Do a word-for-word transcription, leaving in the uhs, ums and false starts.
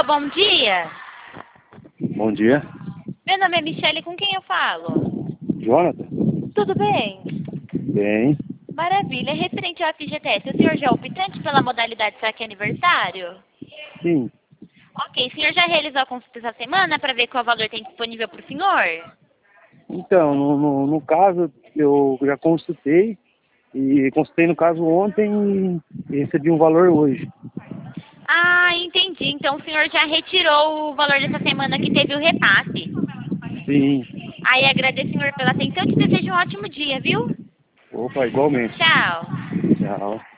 Alô, bom dia. Bom dia. Meu nome é Michele, com quem eu falo? Jonathan? Tudo bem? Bem. Maravilha. É referente ao F G T S, o senhor já é optante pela modalidade saque aniversário? Sim. Ok, o senhor já realizou a consulta essa semana para ver qual valor tem disponível para o senhor? Então, no, no, no caso, eu já consultei, e consultei no caso ontem e recebi um valor hoje. Ah, entendi. Então o senhor já retirou o valor dessa semana que teve o repasse. Sim. Aí agradeço, senhor, pela atenção e te desejo um ótimo dia, viu? Opa, igualmente. Tchau. Tchau.